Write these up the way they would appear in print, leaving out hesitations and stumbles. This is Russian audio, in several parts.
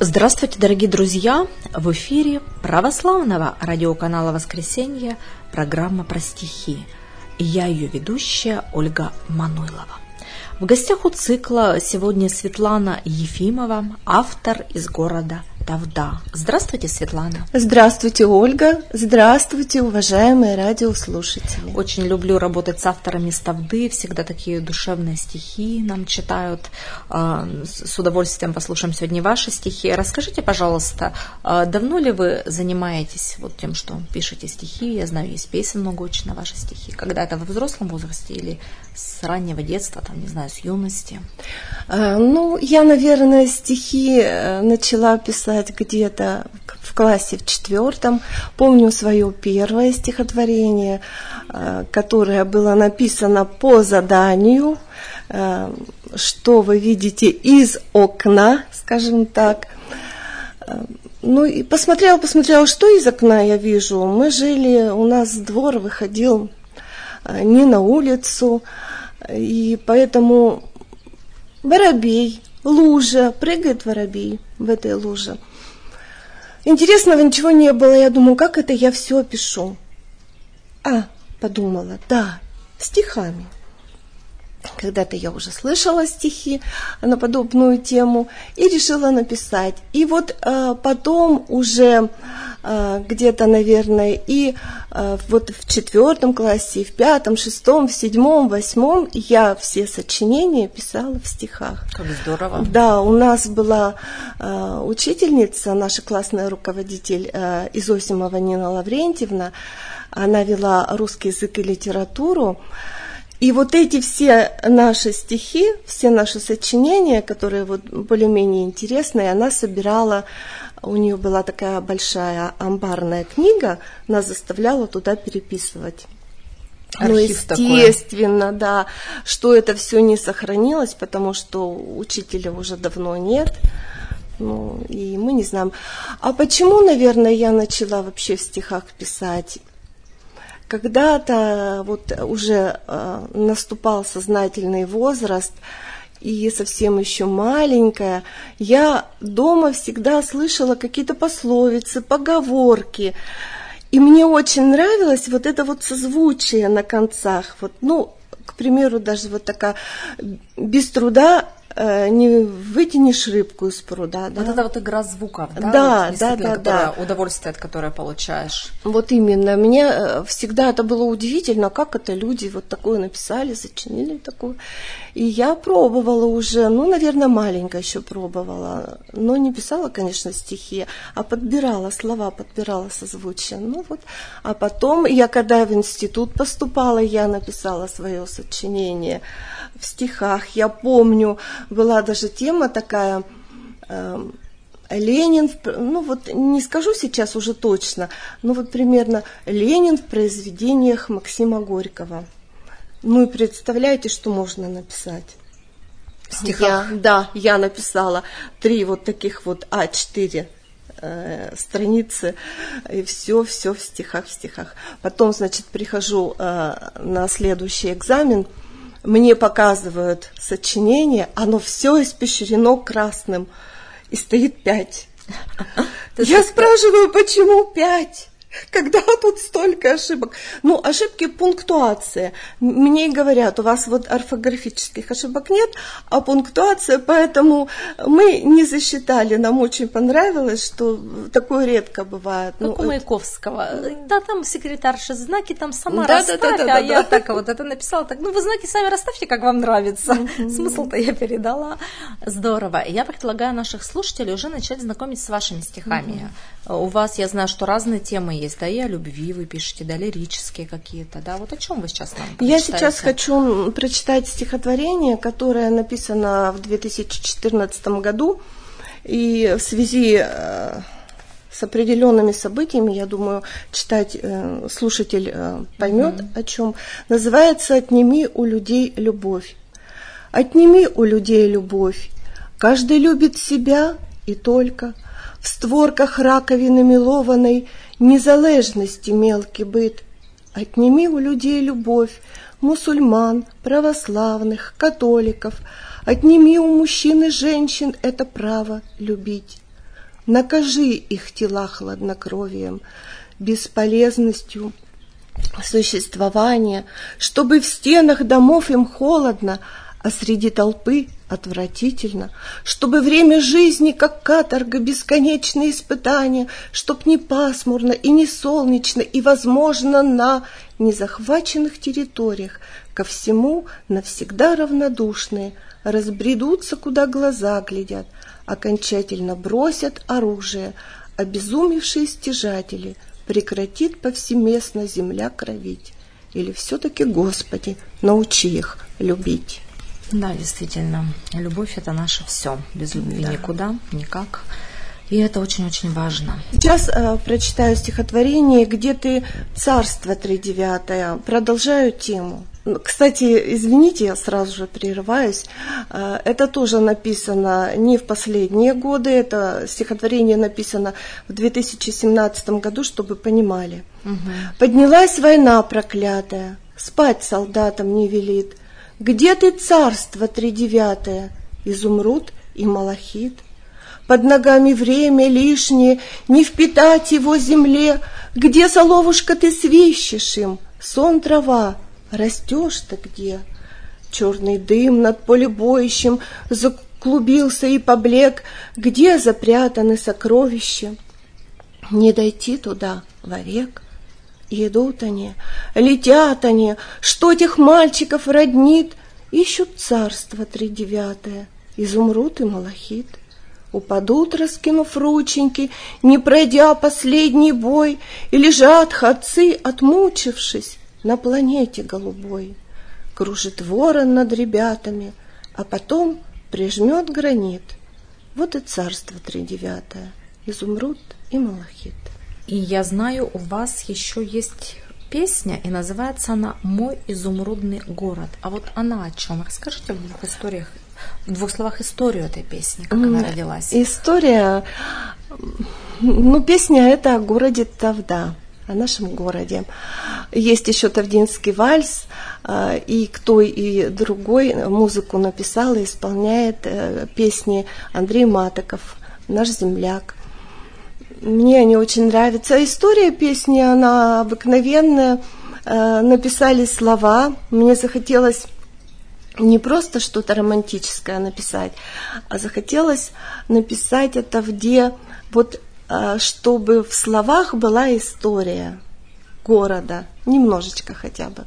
Здравствуйте, дорогие друзья! В эфире православного радиоканала «Воскресенье» программа «Про стихи». И я ее ведущая Ольга Мануйлова. В гостях у цикла сегодня Светлана Ефимова, автор из города Тавда. Здравствуйте, Светлана. Здравствуйте, Ольга. Здравствуйте, уважаемые радиослушатели. Очень люблю работать с авторами из Тавды. Всегда такие душевные стихи нам читают. С удовольствием послушаем сегодня ваши стихи. Расскажите, пожалуйста, давно ли вы занимаетесь вот тем, что пишете стихи? Я знаю, есть песен много очень на ваши стихи. Когда это во взрослом возрасте или с раннего детства, там, не знаю, с юности? Я, наверное, стихи начала писать где-то в классе в 4. Помню свое первое стихотворение, которое было написано по заданию, что вы видите из окна, скажем так. И посмотрела, что из окна я вижу. Мы жили, у нас двор выходил не на улицу, и поэтому воробей, лужа, прыгает воробей в этой луже. Интересного ничего не было, я думаю, как это я все пишу? Подумала, стихами. Когда-то я уже слышала стихи на подобную тему и решила написать. И вот потом уже где-то, наверное, и вот в 4 классе, и в 5, 6, в 7, 8 я все сочинения писала в стихах. Как здорово. Да, у нас была учительница, наша классная руководитель Изосимова Нина Лаврентьевна. Она вела русский язык и литературу. И вот эти все наши стихи, все наши сочинения, которые вот более-менее интересные, она собирала, у нее была такая большая амбарная книга, она заставляла туда переписывать. Архив естественно, такой. Да, что это все не сохранилось, потому что учителя уже давно нет. И мы не знаем. А почему, наверное, я начала вообще в стихах писать? Когда-то вот уже наступал сознательный возраст, и совсем еще маленькая, я дома всегда слышала какие-то пословицы, поговорки. И мне очень нравилось вот это вот созвучие на концах. К примеру, даже вот такая «без труда не вытянешь рыбку из пруда». Да? Вот это вот игра звуков, да? Да. Удовольствие, от которое получаешь. Вот именно. Мне всегда это было удивительно, как это люди вот такое написали, сочинили такое. И я пробовала уже, наверное, маленькая еще пробовала, но не писала, конечно, стихи, а подбирала слова, подбирала созвучие. А потом я, когда в институт поступала, я написала свое сочинение в стихах. Я помню, была даже тема такая, Ленин, не скажу сейчас уже точно, примерно Ленин в произведениях Максима Горького. И представляете, что можно написать? В стихах? Я написала 3 вот таких вот А4 страницы, и все в стихах. Потом, прихожу на следующий экзамен, мне показывают сочинение, оно все испещрено красным, и стоит 5. Я спрашиваю, почему 5? Когда тут столько ошибок? Ошибки пунктуации. Мне говорят, у вас вот орфографических ошибок нет, а пунктуация, поэтому мы не засчитали. Нам очень понравилось, что такое редко бывает. Как у Маяковского. Да, там секретарша знаки, там сама расставь, я так вот это написала. Так, вы знаки сами расставьте, как вам нравится. Смысл-то я передала. Здорово. Я предлагаю наших слушателей уже начать знакомиться с вашими стихами. У вас, я знаю, что разные темы есть, и о любви вы пишете, лирические какие-то, Вот о чем вы сейчас нам прочитаете? Я сейчас хочу прочитать стихотворение, которое написано в 2014 году, и в связи с определенными событиями, я думаю, слушатель поймет, о чем. Называется «Отними у людей любовь». Отними у людей любовь, каждый любит себя и только. В створках раковины милованной незалежности мелкий быт. Отними у людей любовь, мусульман, православных, католиков. Отними у мужчин и женщин это право любить. накажи их тела хладнокровием, бесполезностью существования, чтобы в стенах домов им холодно, а среди толпы отвратительно, чтобы время жизни, как каторга, бесконечные испытания, чтоб не пасмурно и не солнечно, и, возможно, на незахваченных территориях ко всему навсегда равнодушные разбредутся, куда глаза глядят, окончательно бросят оружие, обезумевшие стяжатели, прекратит повсеместно земля кровить. Или все-таки, Господи, научи их любить. Да, действительно, любовь – это наше все. Без любви никуда, никак. И это очень-очень важно. Сейчас прочитаю стихотворение «Где ты, царство тридевятое». Продолжаю тему. Кстати, извините, я сразу же прерываюсь. Это тоже написано не в последние годы. Это стихотворение написано в 2017 году, чтобы понимали. «Поднялась война проклятая, спать солдатам не велит. Где ты, царство тридевятое, изумруд и малахит? Под ногами время лишнее, не впитать его земле. Где, соловушка, ты свищешь им, сон трава, растешь-то где? Черный дым над полебоищем заклубился и поблек. Где запрятаны сокровища? Не дойти туда вовек. Идут они, летят они, что тех мальчиков роднит, ищут царство тридевятое, изумруд и малахит. Упадут, раскинув рученьки, не пройдя последний бой, и лежат ходцы, отмучившись, на планете голубой. Кружит ворон над ребятами, а потом прижмет гранит. Вот и царство тридевятое, изумруд и малахит. И я знаю, у вас еще есть песня, и называется она «Мой изумрудный город». А вот она о чем? Расскажите в двух словах историю этой песни, как она родилась. История, песня эта о городе Тавда, о нашем городе. Есть еще тавдинский вальс, и кто и другой музыку написал и исполняет песни Андрей Матоков, наш земляк. Мне они очень нравятся. История песни, она обыкновенная. Написали слова. Мне захотелось не просто что-то романтическое написать, а захотелось написать о Тавде, чтобы в словах была история города, немножечко хотя бы.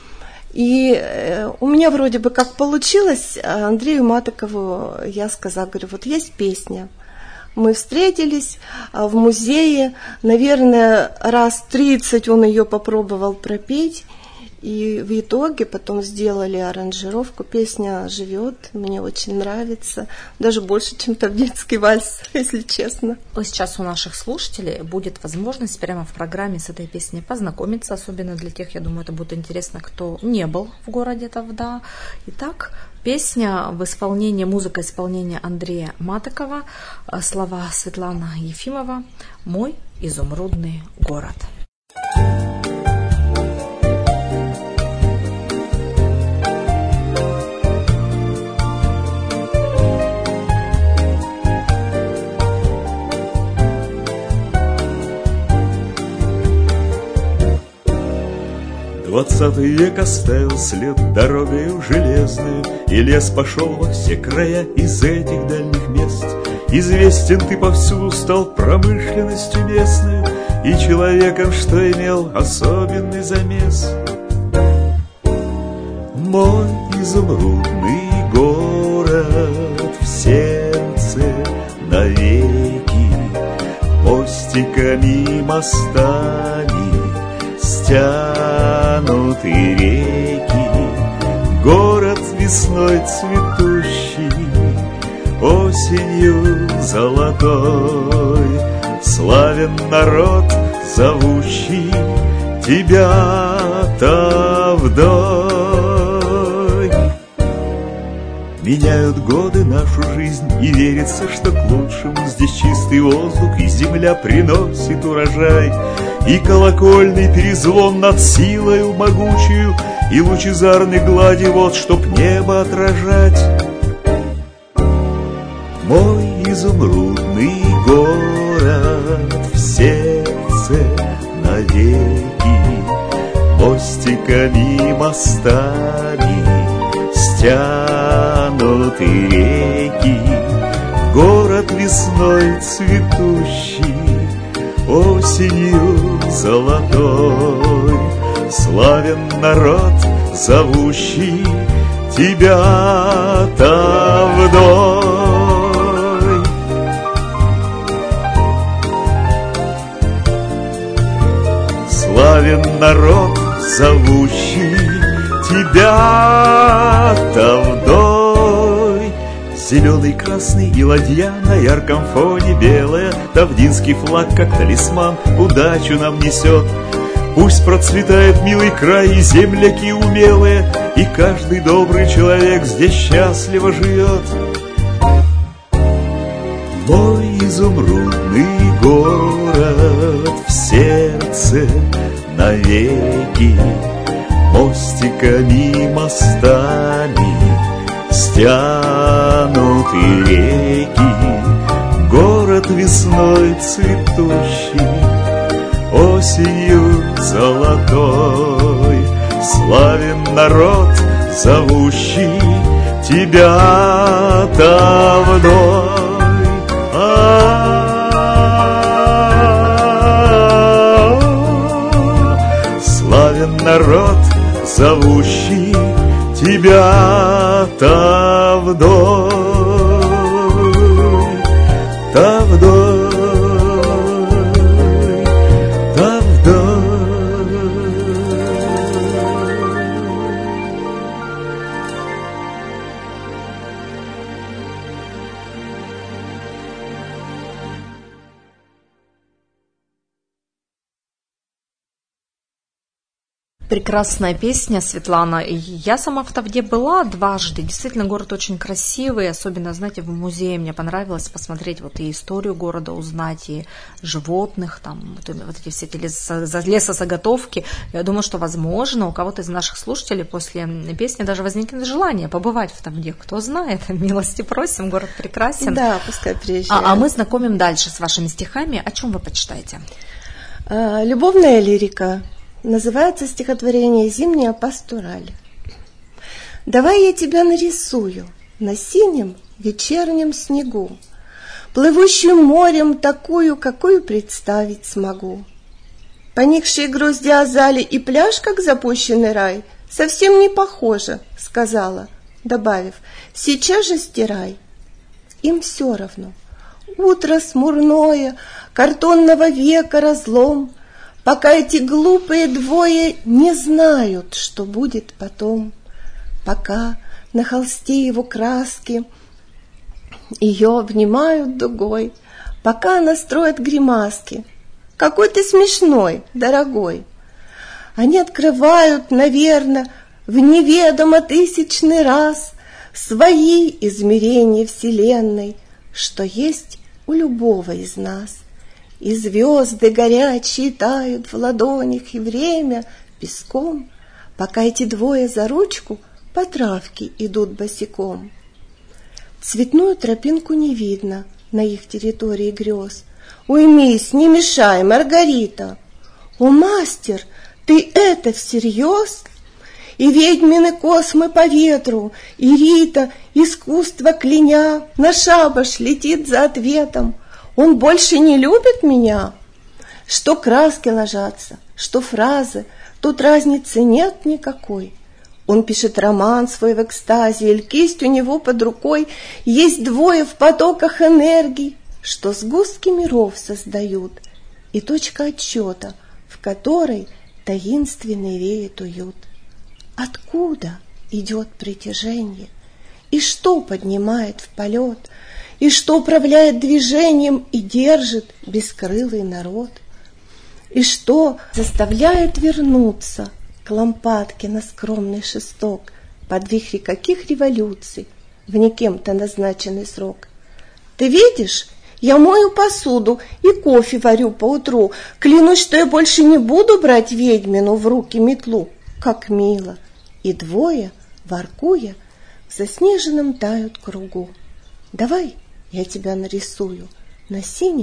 И у меня вроде бы как получилось. Андрею Матокову я сказала, говорю, вот есть песня. Мы встретились в музее, наверное, раз 30 он ее попробовал пропеть, и в итоге потом сделали аранжировку. Песня живет, мне очень нравится, даже больше, чем тавдинский вальс, если честно. Сейчас у наших слушателей будет возможность прямо в программе с этой песней познакомиться, особенно для тех, я думаю, это будет интересно, кто не был в городе Тавда. Итак, песня в исполнении, музыка исполнения Андрея Матокова, слова Светлана Ефимова «Мой изумрудный город». Двадцатый век оставил след дорогою железную, и лес пошел во все края из этих дальних мест. Известен ты повсюду стал промышленностью местной и человеком, что имел особенный замес. Мой изумрудный город в сердце навеки, мостиками и мостами стянуты реки. Город весной цветущий, осенью золотой, славен народ, зовущий тебя Тавдой. Меняют годы нашу жизнь, и верится, что к лучшему. Здесь чистый воздух, и земля приносит урожай, и колокольный перезвон над силою могучую, и лучезарной глади вот, чтоб небо отражать. Мой изумрудный город в сердце навеки, мостиками, мостами стянуты реки. Город весной цветущий, осенью золотой, славен народ, зовущий тебя-то вдоль. Славен народ, зовущий тебя-то вдоль. Зеленый, красный и ладья на ярком фоне белая, тавдинский флаг, как талисман, удачу нам несет. Пусть процветает милый край и земляки умелые, и каждый добрый человек здесь счастливо живет. Мой изумрудный город в сердце навеки, мостиками, мостами стянуты реки. Город весной цветущий, осенью золотой, славен народ, зовущий тебя-то вдоль. Славен народ, зовущий тебя-то вдоль, та вдоль. Прекрасная песня, Светлана. Я сама в Тавде была дважды. Действительно, город очень красивый. Особенно, знаете, в музее мне понравилось посмотреть вот и историю города, узнать и животных, там, вот эти все эти лесозаготовки. Я думаю, что, возможно, у кого-то из наших слушателей после песни даже возникнет желание побывать в Тавде. Кто знает, милости просим, город прекрасен. Да, пускай приезжает. А мы знакомим дальше с вашими стихами. О чем вы почитаете? Любовная лирика. Называется стихотворение «Зимняя пастураль». Давай я тебя нарисую на синем вечернем снегу, плывущим морем такую, какую представить смогу. Поникшие грозди азали и пляж, как запущенный рай, совсем не похоже, сказала, добавив, сейчас же стирай. Им все равно. Утро смурное, картонного века разлом, пока эти глупые двое не знают, что будет потом, пока на холсте его краски ее обнимают дугой, пока она строит гримаски. Какой ты смешной, дорогой. Они открывают, наверное, в неведомо тысячный раз свои измерения вселенной, что есть у любого из нас. И звезды горячие тают в ладонях, и время песком, пока эти двое за ручку по травке идут босиком. Цветную тропинку не видно на их территории грез. Уймись, не мешай, Маргарита. О, мастер, ты это всерьез? И ведьмины космы по ветру, и Рита, искусство кляня, на шабаш летит за ответом. Он больше не любит меня? Что краски ложатся, что фразы, тут разницы нет никакой. Он пишет роман свой в экстазе, или кисть у него под рукой. Есть двое в потоках энергий, что сгустки миров создают, и точка отсчета, в которой таинственный веет уют. Откуда идет притяжение? И что поднимает в полет? И что управляет движением и держит бескрылый народ? И что заставляет вернуться к лампадке на скромный шесток под вихри каких революций в не кем-то назначенный срок? Ты видишь, я мою посуду и кофе варю поутру. Клянусь, что я больше не буду брать ведьмину в руки метлу. Как мило! И двое, воркуя, в заснеженном тают кругу. Давай я тебя нарисую на синем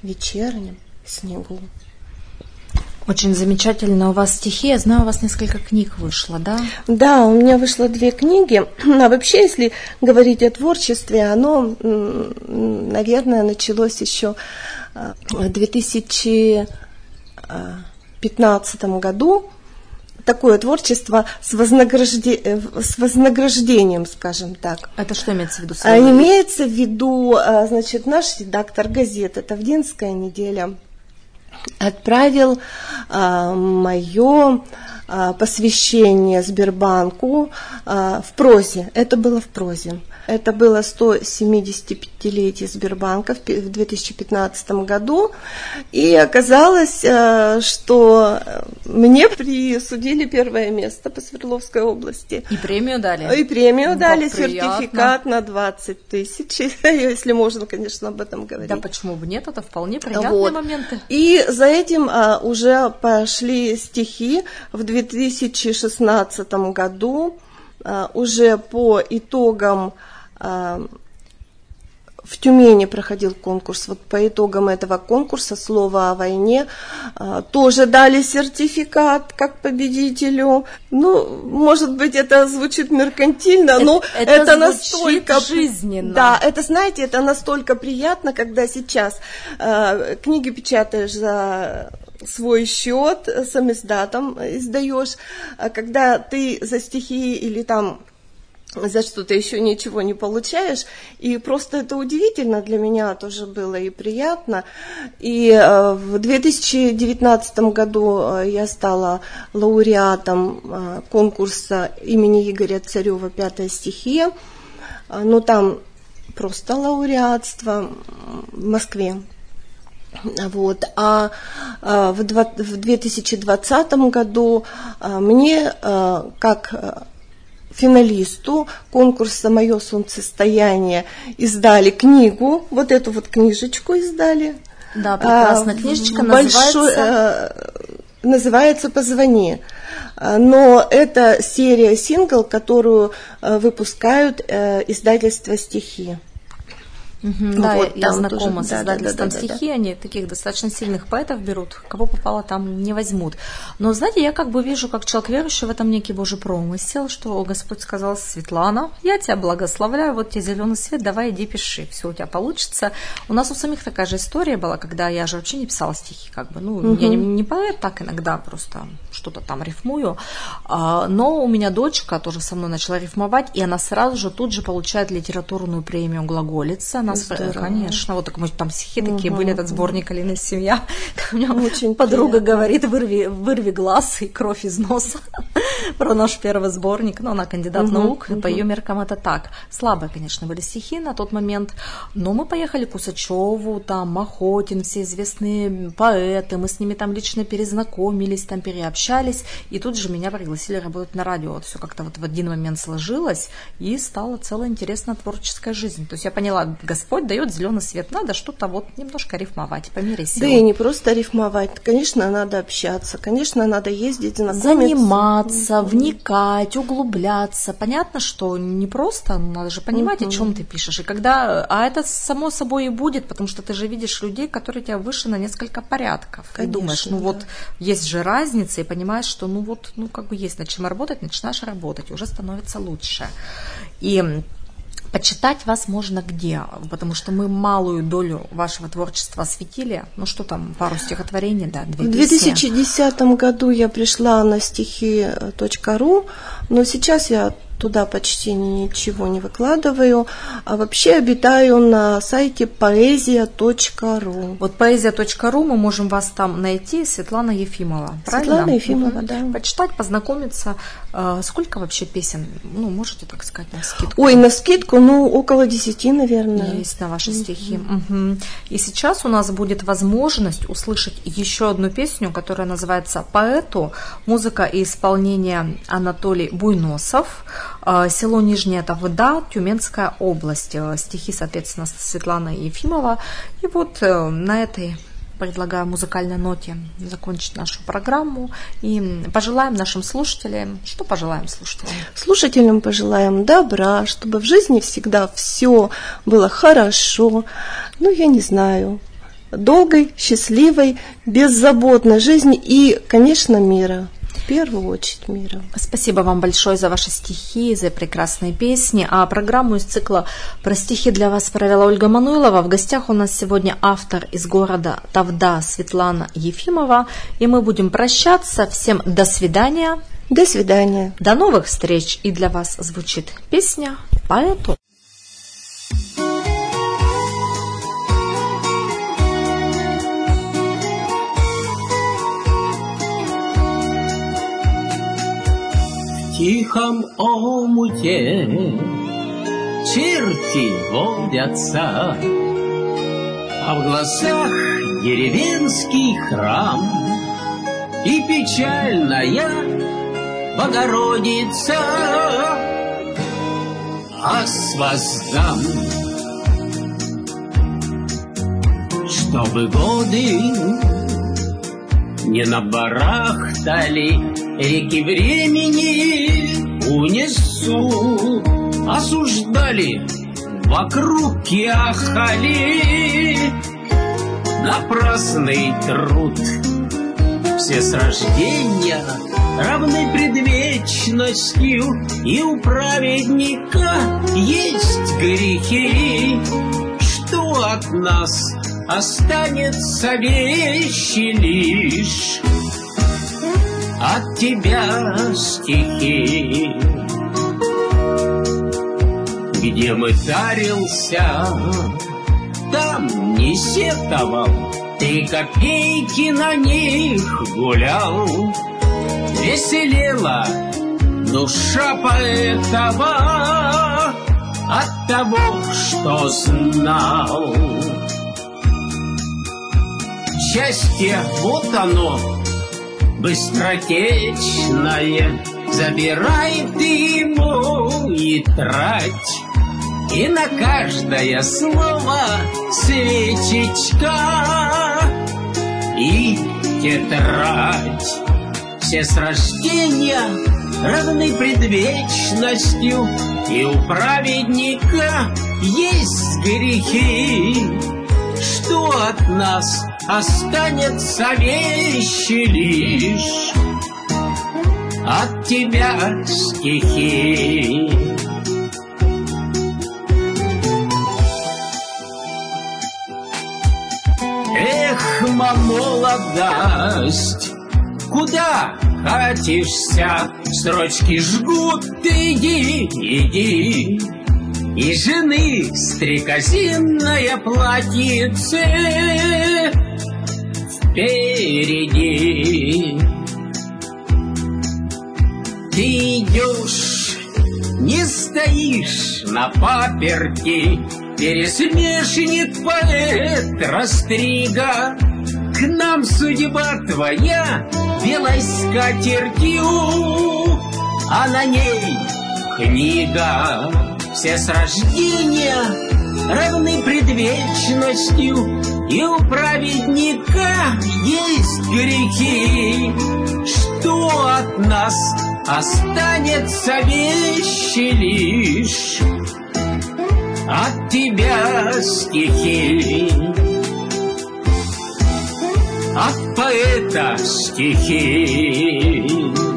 вечернем снегу. Очень замечательно у вас стихи. Я знаю, у вас несколько книг вышло, да? Да, у меня вышло 2 книги. А вообще, если говорить о творчестве, оно, наверное, началось еще в 2015 году. Такое творчество с вознаграждением, скажем так. Это что имеется в виду? Имеется в виду, значит, наш редактор газеты «Тавдинская неделя» отправил мое посвящение Сбербанку в прозе. Это было в прозе. Это было 175-летие Сбербанка в 2015 году. И оказалось, что мне присудили 1 место по Свердловской области. И премию дали? И премию дали, сертификат на 20 тысяч, если можно, конечно, об этом говорить. Да почему бы нет, это вполне приятные моменты. И за этим уже пошли стихи в 2016 году, уже по итогам в Тюмени проходил конкурс. Вот по итогам этого конкурса «Слово о войне» тоже дали сертификат как победителю. Ну, может быть, это звучит меркантильно, но это настолько жизненно. Да, это, знаете, это настолько приятно, когда сейчас книги печатаешь за свой счет, самиздатом издаешь, когда ты за стихи или там за что-то еще ничего не получаешь, и просто это удивительно для меня тоже было и приятно. И в 2019 году я стала лауреатом конкурса имени Игоря Царева «Пятая стихия», но там просто лауреатство в Москве. Вот. А в 2020 году мне, как финалисту конкурса «Мое солнцестояние», издали книгу, вот эту вот книжечку издали. Да, прекрасная книжечка, называется «Позвони». Но это серия сингл, которую выпускают издательство «Стихи». Да, вот, я знакома с издательством «Стихи», они таких достаточно сильных поэтов берут, кого попало там не возьмут. Но, знаете, я как бы вижу, как человек верующий, в этом некий Божий промысел, что Господь сказал: Светлана, я тебя благословляю, вот тебе зеленый свет, давай иди пиши, все у тебя получится. У нас у самих такая же история была, когда я же вообще не писала стихи, как бы, я не поэт, так иногда просто что-то там рифмую, но у меня дочка тоже со мной начала рифмовать, и она сразу же тут же получает литературную премию «Глаголица». Конечно, вот так, может, там стихи такие были, этот сборник «Алина семья». У меня очень подруга говорит: вырви глаз и кровь из носа про наш первый сборник. Но она кандидат наук, по ее меркам это так. Слабые, конечно, были стихи на тот момент, но мы поехали к Усачеву, там Махотин, все известные поэты, мы с ними там лично перезнакомились, там переобщались, и тут же меня пригласили работать на радио. Вот все как-то вот в один момент сложилось, и стала целая интересная творческая жизнь. То есть я поняла, Господь дает зеленый свет, надо что-то вот немножко рифмовать по мере сил. Да и не просто рифмовать, конечно, надо общаться, конечно, надо ездить, знакомиться. Заниматься, вникать, углубляться. Понятно, что не просто, надо же понимать, о чем ты пишешь. И когда, это само собой и будет, потому что ты же видишь людей, которые тебя выше на несколько порядков. Конечно, и думаешь, вот есть же разница, и понимаешь, что как бы есть над чем работать, начинаешь работать, уже становится лучше. И почитать вас можно где? Потому что мы малую долю вашего творчества осветили. Ну что там, пару стихотворений, да, 2 В 2010 году я пришла на стихи.ру, но сейчас я туда почти ничего не выкладываю, а вообще обитаю на сайте поэзия.ру. Вот поэзия.ру, мы можем вас там найти, Светлана Ефимова, правильно? Светлана Ефимова, да. Почитать, познакомиться. Сколько вообще песен, можете так сказать, на скидку? Ой, на скидку, около 10, наверное. Есть на ваши стихи. И сейчас у нас будет возможность услышать еще одну песню, которая называется «Поэту». Музыка и исполнение Анатолий Буйносов. Село Нижняя Тавда, Тюменская область. Стихи, соответственно, Светлана Ефимова. И вот на этой предлагаю музыкальной ноте закончить нашу программу. И пожелаем нашим слушателям, что пожелаем слушателям? Слушателям пожелаем добра, чтобы в жизни всегда все было хорошо. Я не знаю. долгой, счастливой, беззаботной жизни и, конечно, мира. В первую очередь мира. Спасибо вам большое за ваши стихи, за прекрасные песни. А программу из цикла про стихи для вас провела Ольга Мануйлова. В гостях у нас сегодня автор из города Тавда Светлана Ефимова. И мы будем прощаться. Всем до свидания. До свидания. До новых встреч. И для вас звучит песня «Поэту». В тихом омуте черти водятся, а в глазах деревенский храм и печальная Богородица. Ас воздам, чтобы годы не набарахтали, реки времени унесу, осуждали, вокруг яхали, напрасный труд. Все с рождения равны пред вечностью, и у праведника есть грехи. Что от нас останется вещи лишь? От тебя стихи. Где мытарился, там не сетовал, 3 копейки на них гулял. Веселела душа поэтова от того, что знал. Счастье, вот оно, быстротечное, забирай ты ему и трать. И на каждое слово свечечка и тетрадь. Все с рождения равны пред вечностью, и у праведника есть грехи. Что от нас останется вещи лишь? От тебя стихи. Эх, молодость, куда катишься? Строчки жгут, иди, иди. И жены стрекозинное платьице впереди. Ты идешь, не стоишь на паперти, пересмешник поэт Растрига. К нам судьба твоя белой скатертью, а на ней книга. Все с рождения равны пред вечностью, и у праведника есть грехи. Что от нас останется вещи лишь? От тебя стихи. От поэта стихи.